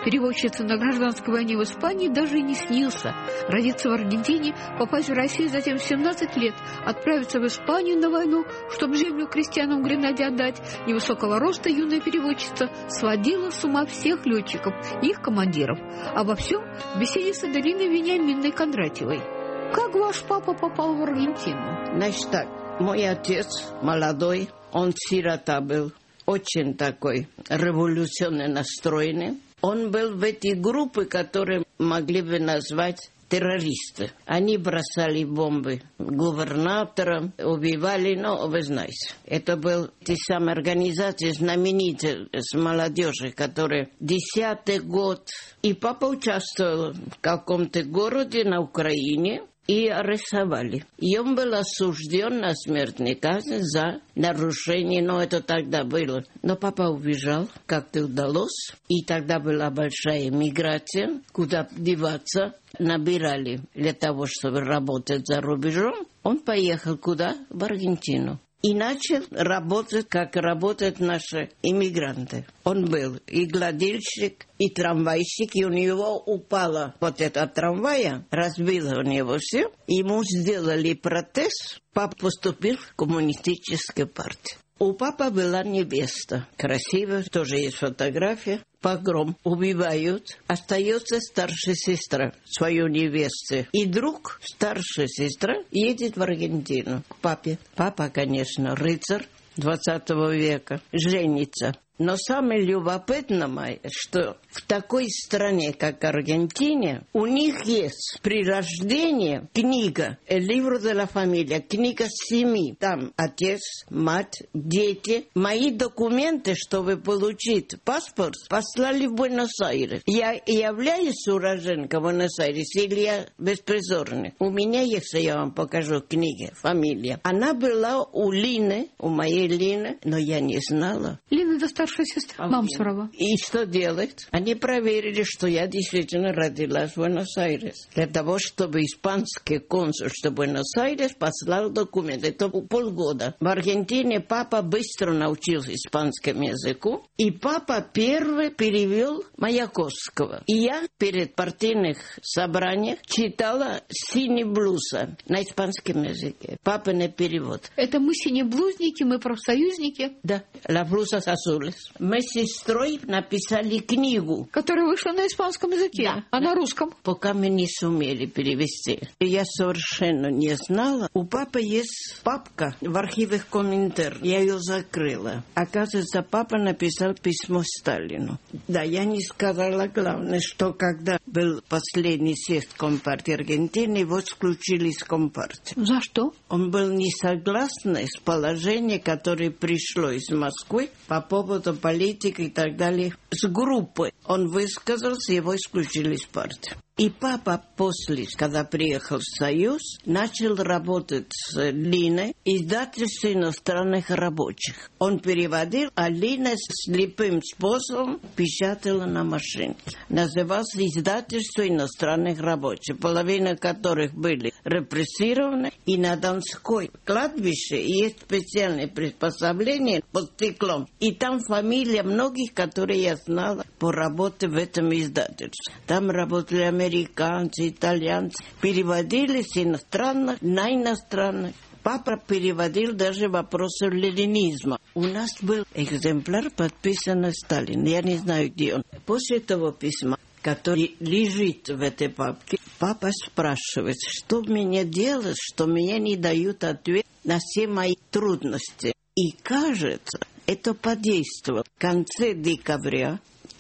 Переводчице на гражданской войне в Испании даже и не снился. Родиться в Аргентине, попасть в Россию, затем в 17 лет отправиться в Испанию на войну, чтобы землю крестьянам в Гренаде отдать. Невысокого роста юная переводчица сводила с ума всех летчиков и их командиров. Обо всем в беседе с Аделиной Вениаминовной Кондратьевой. Как ваш папа попал в Аргентину? Значит так, мой отец молодой, он сирота был, очень такой революционно настроенный. Он был в эти группы, которые могли бы назвать террористы. Они бросали бомбы губернаторам, убивали, но вы знаете. Это был те самые организации знаменитые с молодежью, которые 10-й год. И папа участвовал в каком-то городе на Украине. И арестовали. И он был осужден на смертную казнь за нарушение, но это тогда было. Но папа убежал, как-то удалось. И тогда была большая миграция, куда деваться. Набирали для того, чтобы работать за рубежом. Он поехал куда? В Аргентину. И начал работать, как работают наши иммигранты. Он был и гладильщик, и трамвайщик, и у него упала вот эта трамвая, разбила у него все. Ему сделали протез, папа поступил в коммунистическую партию. У папы была невеста, красивая, тоже есть фотография. Погром, убивают, остается старшая сестра, свою невесту. И друг, старшая сестра, едет в Аргентину к папе. Папа, конечно, рыцарь 20 века, женится. Но самое любопытное, что в такой стране, как Аргентина, у них есть при рождении книга «Libro de la familia», книга семьи. Там отец, мать, дети. Мои документы, чтобы получить паспорт, послали в Буэнос-Айрес. Я являюсь уроженкой Буэнос-Айреса или я беспризорный? У меня есть, я вам покажу книги, фамилия. Она была у Лины, у моей Лины, но я не знала. Лина, это старшая сестра, мама Сурова. И что делать? Они проверили, что я действительно родилась в Буэнос-Айрес. Для того, чтобы испанский консульство Буэнос-Айрес послал документы. Это полгода. В Аргентине папа быстро научился испанскому языку. И папа первый перевел Маяковского. И я перед партийных собраниях читала «Синеблуза» на испанском языке. Папин перевод. Это мы синеблузники, мы профсоюзники? Да. «La blusa azules». Мы с сестрой написали книгу, которая вышла на испанском языке, да, а на русском? Пока мы не сумели перевести. Я совершенно не знала. У папы есть папка в архивах Коминтерн. Я ее закрыла. Оказывается, папа написал письмо Сталину. Да, я не сказала главное, что когда был последний съезд Компартии Аргентины, его исключили из Компартии. За что? Он был не согласен с положением, которое пришло из Москвы по поводу политики и так далее. С группой он высказался, его исключили из партии. И папа после, когда приехал в Союз, начал работать с Линой, издательством иностранных рабочих. Он переводил, а Лина слепым способом печатала на машинке. Называлось издательство иностранных рабочих, половина которых были репрессированы. И на Донской кладбище есть специальное приспособление под стеклом. И там фамилия многих, которые я знала по работе в этом издательстве. Там работали американцы, итальянцы. Переводили с иностранных на иностранных. Папа переводил даже вопросы ленинизма. У нас был экземпляр, подписанный Сталин. Я не знаю, где он. После того письма, который лежит в этой папке, папа спрашивает, что мне делать, что мне не дают ответ на все мои трудности. И кажется, это подействовало. В конце декабря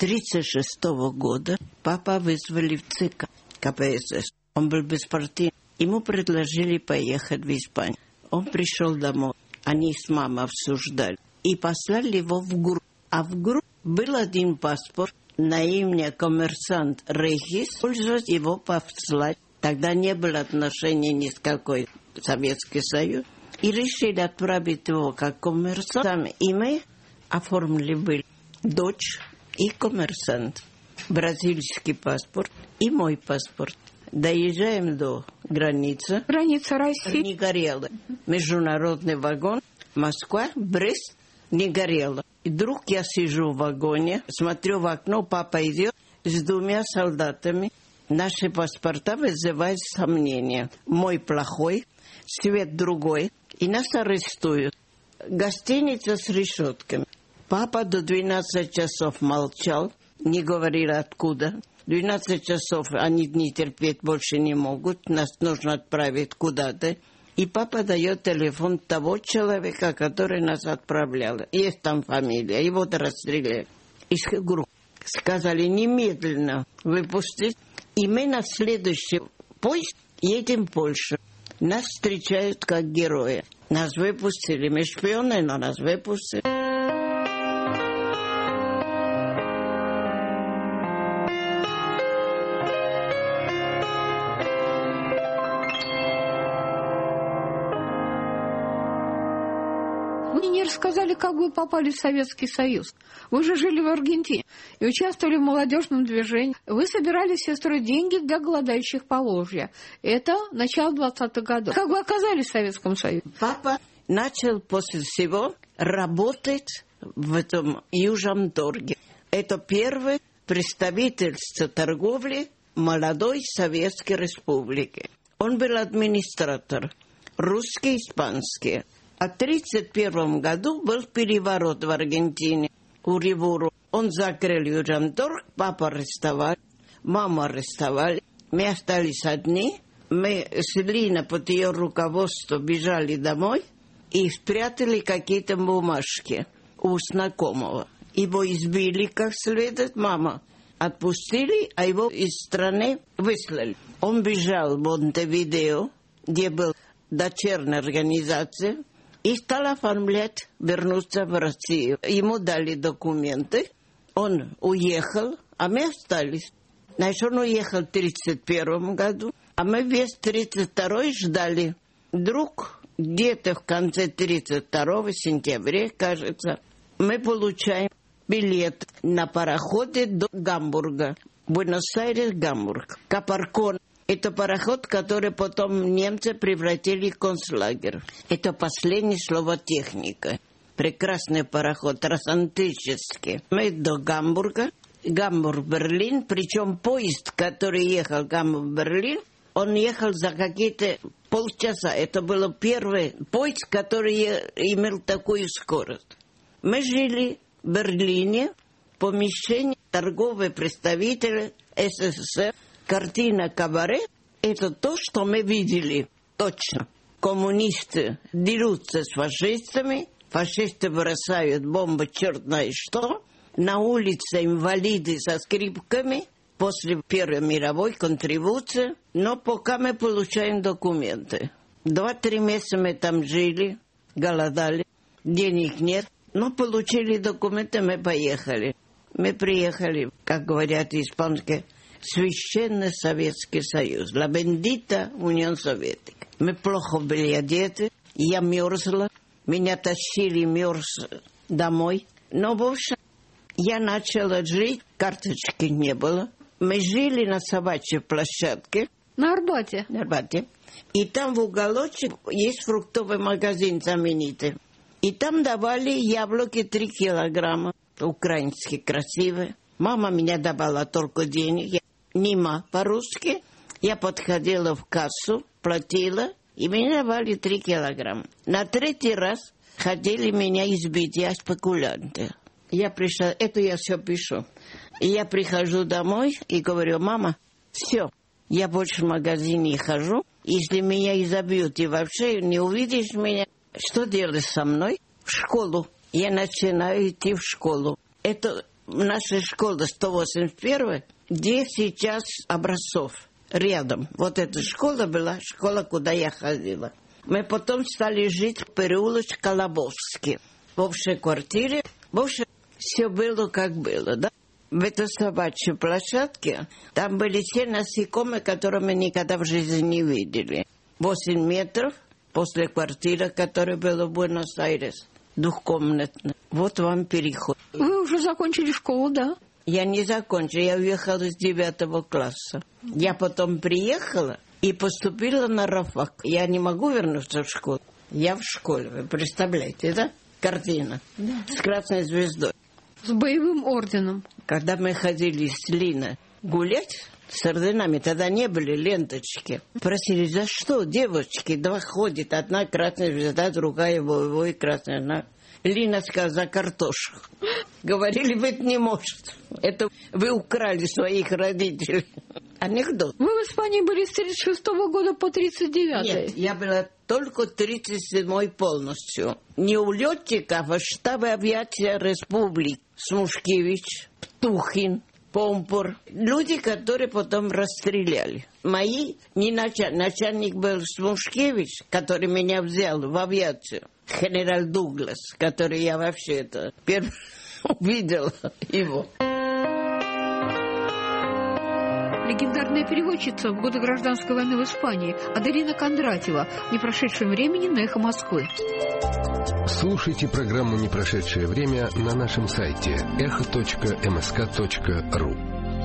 1936 года папа вызвали в ЦК КПСС. Он был беспартийный. Ему предложили поехать в Испанию. Он пришел домой. Они с мамой обсуждали. И послали его в группу. А в группе был один паспорт на имя коммерсант Регис. Пользоваться его послать. Тогда не было отношения ни с какой Советский Союз. И решили отправить его как коммерсант. И мы оформили были дочь и коммерсант. Бразильский паспорт и мой паспорт. Доезжаем до границы. Граница России. Не горела. Международный вагон. Москва, Брест. Не горела. И вдруг я сижу в вагоне, смотрю в окно, папа идет. с 2 солдатами. Наши паспорта вызывают сомнения. Мой плохой, Свет другой. И нас арестуют. Гостиница с решетками. Папа до 12 часов молчал, не говорил откуда. 12 часов они не терпеть больше не могут. Нас нужно отправить куда-то. И папа дает телефон того человека, который нас отправлял. Есть там фамилия. Его расстреляли. Из группы. Сказали немедленно выпустить. И мы на следующий поезд едем в Польшу. Нас встречают как герои. Нас выпустили. Мы шпионы, но нас выпустили. Мне не рассказали, как вы попали в Советский Союз. Вы же жили в Аргентине и участвовали в молодежном движении. Вы собирали все строить деньги для голодающих Поволжья. Это начало 20-х годов. Как вы оказались в Советском Союзе? Папа начал после всего работать в этом Южном торге. Это первое представительство торговли молодой Советской Республики. Он был администратор, русский, испанский. А в 1931 году был переворот в Аргентине, Урибуру. Он закрыл Южный-Торг, папу арестовали, маму арестовали. Мы остались одни. Мы с Линой под ее руководством бежали домой и спрятали какие-то бумажки у знакомого. Его избили как следует, мама отпустили, а его из страны выслали. Он бежал в Монтевидео, где была дочерняя организация, и стал оформлять вернуться в Россию. Ему дали документы, он уехал, а мы остались. Значит, он уехал в 1931 году, а мы весь 1932 ждали. Вдруг где-то в конце 1932 сентября, кажется, мы получаем билет на пароходе до Гамбурга. Буэнос-Айрес, Гамбург. Капаркон. Это пароход, который потом немцы превратили в концлагерь. Это последнее слово техника. Прекрасный пароход, трансатлантический. Мы до Гамбурга, Гамбург-Берлин, причем поезд, который ехал Гамбург-Берлин, он ехал за какие-то полчаса. Это был первый поезд, который имел такую скорость. Мы жили в Берлине, помещение торгового представителя СССР. Картина «Кабаре» – это то, что мы видели точно. Коммунисты дерутся с фашистами, фашисты бросают бомбы, черт знает что. На улице инвалиды со скрипками после Первой мировой контрибуции. Но пока мы получаем документы. 2-3 месяца мы там жили, голодали, денег нет. Но получили документы, мы поехали. Мы приехали, как говорят испанские, Священный Советский Союз, La Bendita Unión Soviética. Мы плохо были одеты, я мерзла, меня тащили мерз домой. Но, в общем, я начала жить, карточки не было. Мы жили на собачьей площадке. На Арбате? На Арбате. И там в уголочек есть фруктовый магазин знаменитый. И там давали яблоки 3 килограмма, украинские, красивые. Мама меня давала только денег. Нима по-русски. Я подходила в кассу, платила, и мне давали 3 килограмма. На 3-й раз хотели меня избить, я спекулянты. Я пришла, это я все пишу. И я прихожу домой и говорю: мама, все, я больше в магазин не хожу. Если меня изобьют и вообще не увидишь меня, что делать со мной? В школу. Я начинаю идти в школу. Это наша школа 181, где сейчас образцов рядом. Вот эта школа была, школа, куда я ходила. Мы потом стали жить в переулочке Колобовский. В общей квартире. В общем, все было как было, да? В этой собачьей площадке там были все насекомые, которые мы никогда в жизни не видели. 8 метров после квартиры, которая была в Буэнос-Айрес. 2-комнатная. Вот вам переход. Вы уже закончили школу, да? Я не закончила, я уехала с 9 класса. Я потом приехала и поступила на рабфак. Я не могу вернуться в школу. Я в школе, вы представляете, да? Картина. Да. С красной звездой. С боевым орденом. Когда мы ходили с Линой гулять с орденами, тогда не были ленточки. Просили, за что, девочки? Два ходят, одна красная звезда, другая боевой красная знак. Лина сказала, за картошку. Говорили, быть не может. Это вы украли своих родителей. Анекдот. Вы в Испании были с 36 года по 39? Нет, я была только 37-й полностью. Не у летчиков, а штаба авиации республик. Смушкевич, Птухин, Помпур. Люди, которые потом расстреляли. Мои, не начальник был Смушкевич, который меня взял в авиацию. Генерал Дуглас, который я вообще это первый увидела его. Легендарная переводчица в годы гражданской войны в Испании Аделина Кондратьева в непрошедшем времени на «Эхо Москвы». Слушайте программу «Непрошедшее время» на нашем сайте echo.msk.ru.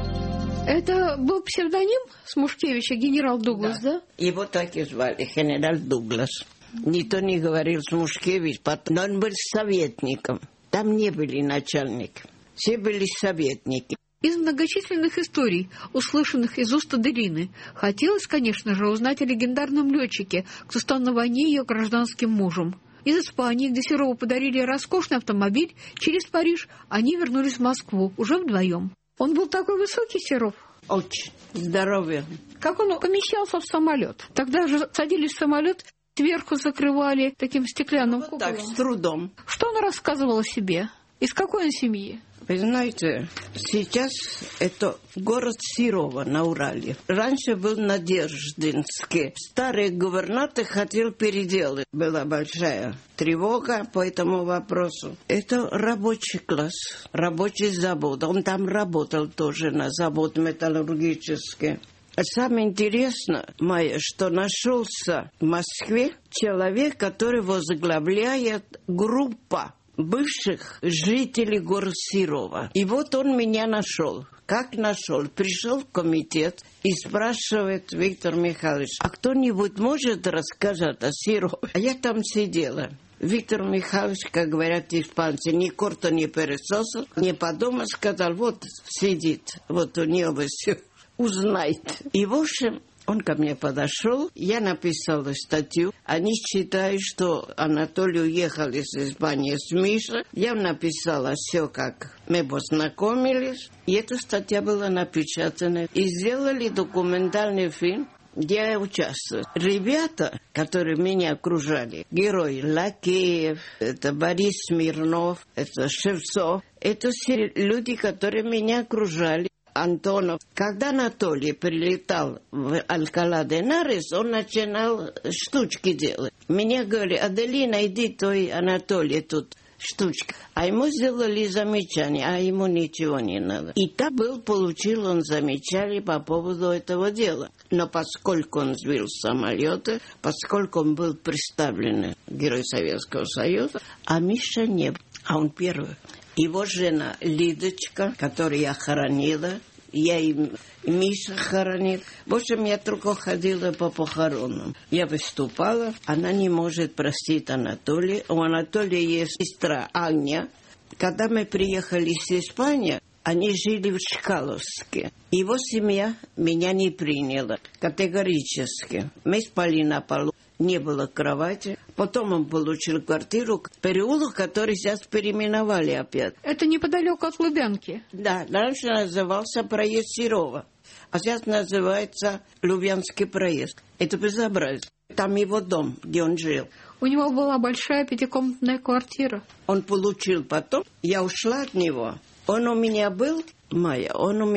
Это был псевдоним Смушкевича, генерал Дуглас, да? Его так и звали, генерал Дуглас. Никто не говорил Смушкевич, но он был советником. Там не были начальники, все были советники. Из многочисленных историй, услышанных из уст Аделины, хотелось, конечно же, узнать о легендарном летчике, кто стал на войне ее гражданским мужем. Из Испании, где Серову подарили роскошный автомобиль, через Париж они вернулись в Москву, уже вдвоем. Он был такой высокий, Серов? Очень здоровый. Как он помещался в самолет? Тогда же садились в самолет, сверху закрывали таким стеклянным куполом. Так, с трудом. Что он рассказывал о себе? Из какой он семьи? Вы знаете, сейчас это город Серова на Урале. Раньше был Надеждинский. Старый губернатор хотел переделать. Была большая тревога по этому вопросу. Это рабочий класс, рабочий завод. Он там работал тоже на завод металлургический. Самое интересное, Майя, что нашелся в Москве человек, который возглавляет группу бывших жителей города Серова. И вот он меня нашел. Как нашел? Пришел в комитет и спрашивает Виктор Михайлович, а кто-нибудь может рассказать о Серове? А я там сидела. Виктор Михайлович, как говорят испанцы, ни корта не пересосал, не подумал, сказал, вот сидит, вот у него все узнает. И в общем, он ко мне подошел, я написала статью. Они считают, что Анатолий уехал из Испании с Мишей. Я написала все, как мы познакомились. И эта статья была напечатана. И сделали документальный фильм, где я участвую. Ребята, которые меня окружали, герои Лакеев, это Борис Смирнов, это Шевцов, это все люди, которые меня окружали. Антонов. Когда Анатолий прилетал в Алькала-де-Нарес, он начинал штучки делать. Мне говорили, Аделина, иди, той Анатолий тут штучка. А ему сделали замечание, а ему ничего не надо. И так получил он замечание по поводу этого дела. Но поскольку он сбил самолеты, поскольку он был представлен Герой Советского Союза, а Миша не был, а он первый. Его жена Лидочка, которую я хоронила, я и Миша хоронил. В общем, я только ходила по похоронам. Я выступала, она не может простить Анатолия. У Анатолия есть сестра Аня. Когда мы приехали из Испании, они жили в Чкаловске. Его семья меня не приняла категорически. Мы спали на полу. Не было кровати. Потом он получил квартиру, переулок, который сейчас переименовали опять. Это неподалеку от Лубянки? Да, раньше назывался проезд Серова, а сейчас называется Лубянский проезд. Это безобразие. Там его дом, где он жил. У него была большая пятикомнатная квартира. Он получил потом. Я ушла от него. Он у меня был, Майя,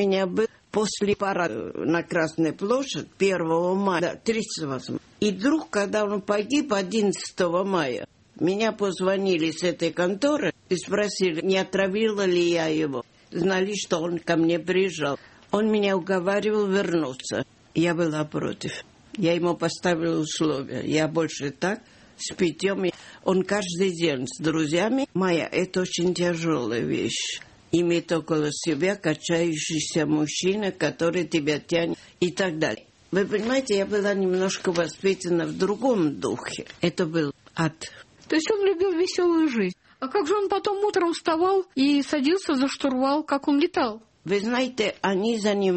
после парада на Красной площади 1 мая 1938. И вдруг, когда он погиб 11 мая, меня позвонили с этой конторы и спросили, не отравила ли я его. Знали, что он ко мне приезжал. Он меня уговаривал вернуться. Я была против. Я ему поставила условия. Я больше так, с питьем. Он каждый день с друзьями. Майя, это очень тяжелая вещь. Иметь около себя качающийся мужчина, который тебя тянет и так далее. Вы понимаете, я была немножко воспитана в другом духе. Это был ад. То есть он любил веселую жизнь. А как же он потом утром вставал и садился за штурвал, как он летал? Вы знаете, они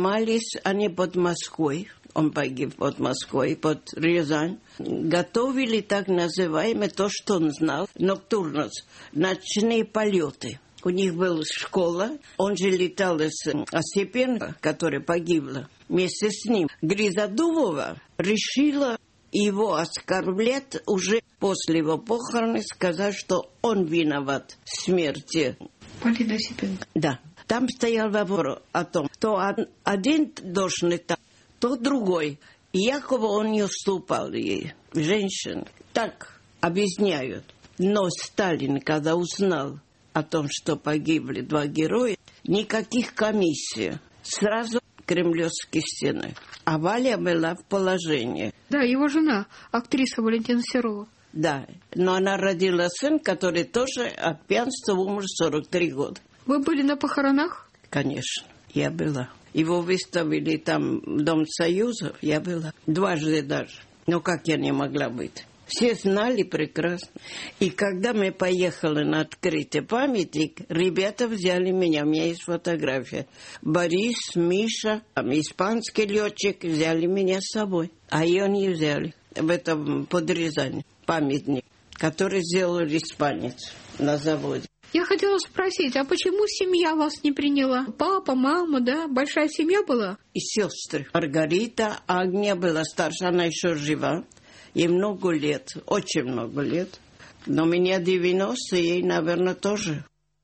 под Москвой, он погиб под Москвой, под Рязань, готовили так называемое, то, что он знал, ноктурнус, ночные полеты. У них была школа, он же летал из Осипенко, которая погибла, вместе с ним. Гризодубова решила его оскорблять уже после его похорон, сказать, что он виноват в смерти. Полина Осипенко. Да. Там стоял вопрос о том, то один должен летать, то другой. И якобы он не уступал ей, женщин. Так объясняют. Но Сталин, когда узнал о том, что погибли два героя, никаких комиссий. Сразу кремлевские стены. А Валя была в положении. Да, его жена, актриса Валентина Серова. Да, но она родила сына, который тоже от пьянства умер в 43 года. Вы были на похоронах? Конечно, я была. Его выставили там в Дом Союзов, я была. Дважды даже. Но как я не могла быть? Все знали прекрасно. И когда мы поехали на открытый памятник, ребята взяли меня. У меня есть фотография. Борис, Миша, испанский летчик взяли меня с собой. А ее не взяли. В этом под Рязань памятник, который сделал испанец на заводе. Я хотела спросить, а почему семья вас не приняла? Папа, мама, да? Большая семья была? И сестры. Маргарита, Агния была старше, она еще жива. Ей много лет, очень много лет. Но меня 90, ей, наверное, тоже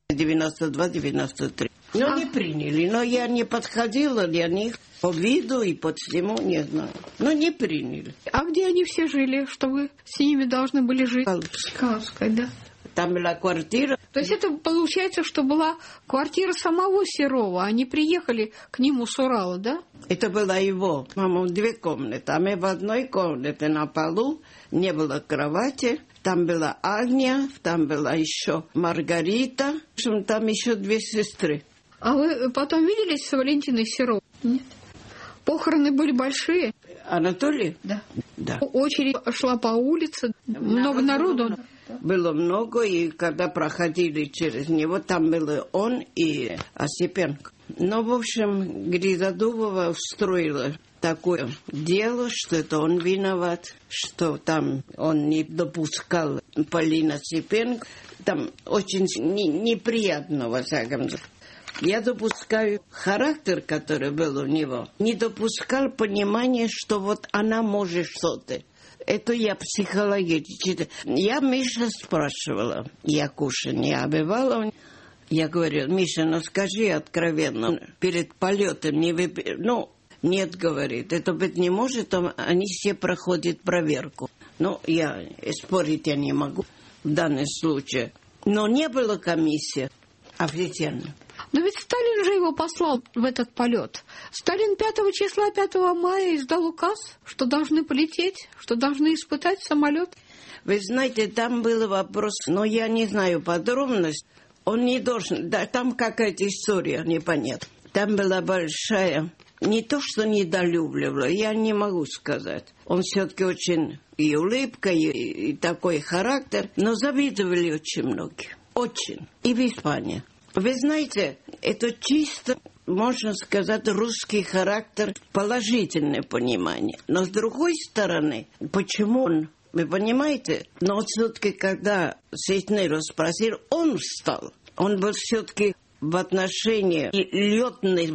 92-93. Но не приняли. Но я не подходила для них по виду и по всему, не знаю. Но не приняли. А где они все жили, что вы с ними должны были жить? Калужской, да. Там была квартира. То есть это получается, что была квартира самого Серова, они приехали к нему с Урала, да? Это была его. Мама, 2 комнаты. А мы в одной комнате на полу, не было кровати. Там была Агния, там была еще Маргарита. В общем, там еще 2 сестры. А вы потом виделись с Валентиной Серовой? Нет. Похороны были большие? Анатолий? Да. Да. Очередь шла по улице, много народу. Было много, и когда проходили через него, там был он и Осипенко. Но, в общем, Гризодубова устроила такое дело, что это он виноват, что там он не допускал Полину Осипенко. Там очень неприятно, во всяком случае. Я допускаю характер, который был у него, не допускал понимания, что вот она может что-то. Это я психологически. Я Миша спрашивала, Якушин, я бывала. Я говорю, Миша, ну скажи откровенно, перед полетом не выпить. Ну, нет, говорит, это быть не может, они все проходят проверку. Ну, я спорить я не могу в данном случае. Но не было комиссии официально. Но ведь Сталин же его послал в этот полет. Сталин 5 числа 5 мая издал указ, что должны полететь, что должны испытать самолет. Вы знаете, там был вопрос, но я не знаю подробностей. Он не должен, да, там какая-то история непонятна. Там была большая, не то что недолюбливала, я не могу сказать. Он все-таки очень и улыбка, и такой характер, но завидовали очень многие. Очень. И в Испании. Вы знаете, это чисто, можно сказать, русский характер, положительное понимание. Но с другой стороны, почему он, вы понимаете? Но все-таки, когда Сеснеров спросил, он встал. Он был все-таки в отношении летной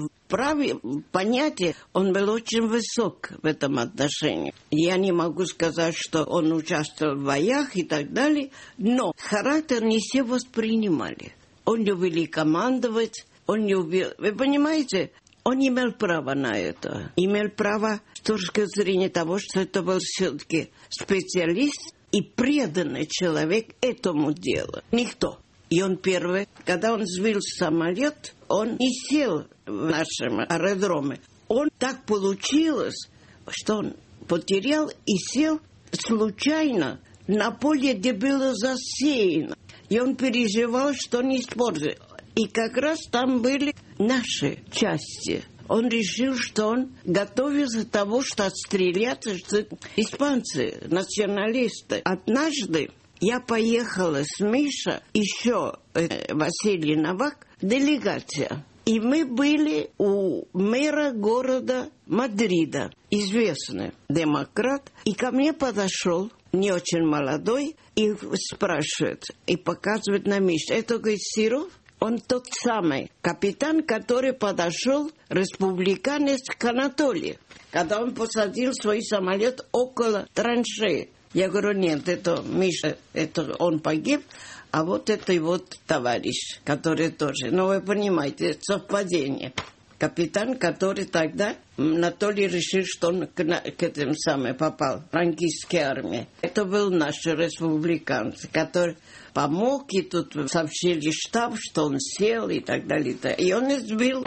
понятия, он был очень высок в этом отношении. Я не могу сказать, что он участвовал в боях и так далее, но характер не все воспринимали. Он любил командовать, он любил... Вы понимаете, он имел право на это. Имел право с точки зрения того, что это был все-таки специалист и преданный человек этому делу. Никто. И он первый, когда он сбил самолет, он не сел в нашем аэродроме. Он так получилось, что он потерял и сел случайно на поле, где было засеяно. И он переживал, что не использует. И как раз там были наши части. Он решил, что он готовится к тому, что отстреляться, что испанцы, националисты. Однажды я поехала с Мишей, еще Василий Новак, делегация. И мы были у мэра города Мадрида, известный демократ. И ко мне подошел, не очень молодой, и спрашивает, и показывает на Мишу. Это, говорит, Серов? Он тот самый капитан, который подошел, республиканец, к Анатолию, когда он посадил свой самолет около траншеи. Я говорю, нет, это Миша, это он погиб, а вот это его товарищ, который тоже. Но вы понимаете, это совпадение. Капитан, который тогда, Анатолий решил, что он к этим самым попал, франкистской армии. Это был наш республиканец, который помог, и тут сообщили штаб, что он сел и так далее. И он избил.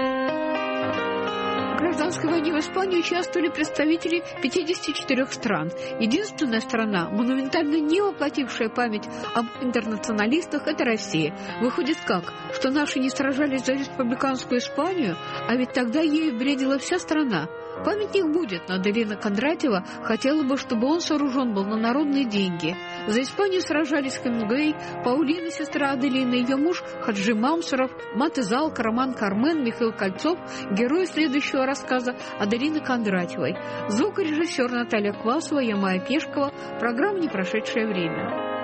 В гражданской войне в Испании участвовали представители 54 стран. Единственная страна, монументально не воплотившая память об интернационалистах, это Россия. Выходит как? Что наши не сражались за республиканскую Испанию, а ведь тогда ею бредила вся страна. Памятник будет, но Аделина Кондратьева хотела бы, чтобы он сооружен был на народные деньги. За Испанию сражались Хемингуэй, Паулина, сестра Аделины, ее муж Хаджи Мамсуров, Маты Залка, Роман Кармен, Михаил Кольцов, герои следующего рассказа Аделины Кондратьевой. Звукорежиссер Наталья Квасова, я Майя Пешкова. Программа «Непрошедшее время».